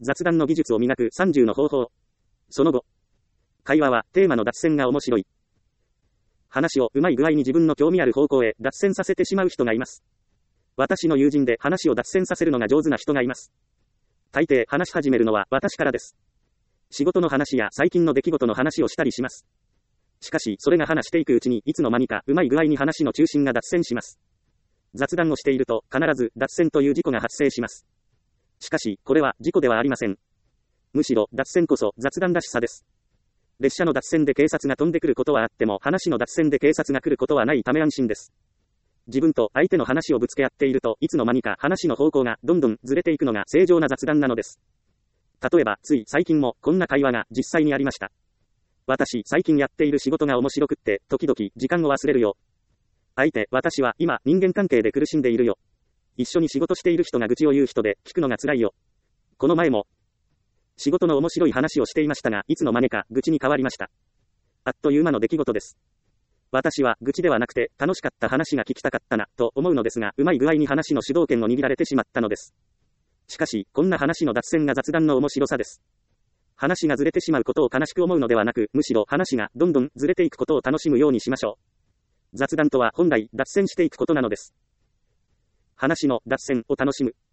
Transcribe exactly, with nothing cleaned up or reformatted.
雑談の技術を磨くさんじゅうの方法。その後。会話はテーマの脱線が面白い。話をうまい具合に自分の興味ある方向へ脱線させてしまう人がいます。私の友人で話を脱線させるのが上手な人がいます。大抵話し始めるのは私からです。仕事の話や最近の出来事の話をしたりします。しかし、それが話していくうちにいつの間にかうまい具合に話の中心が脱線します。雑談をしていると必ず脱線という事故が発生します。しかし、これは事故ではありません。むしろ脱線こそ雑談らしさです。列車の脱線で警察が飛んでくることはあっても話の脱線で警察が来ることはないため安心です。自分と相手の話をぶつけ合っているといつの間にか話の方向がどんどんずれていくのが正常な雑談なのです。例えば、つい最近もこんな会話が実際にありました。私、最近やっている仕事が面白くって、時々時間を忘れるよ。相手、私は今人間関係で苦しんでいるよ。一緒に仕事している人が愚痴を言う人で聞くのが辛いよ。この前も仕事の面白い話をしていましたが、いつの間にか愚痴に変わりました。あっという間の出来事です。私は愚痴ではなくて楽しかった話が聞きたかったなと思うのですが、うまい具合に話の主導権を握られてしまったのです。しかし、こんな話の脱線が雑談の面白さです。話がずれてしまうことを悲しく思うのではなく、むしろ話がどんどんずれていくことを楽しむようにしましょう。雑談とは本来脱線していくことなのです。話の脱線を楽しむ。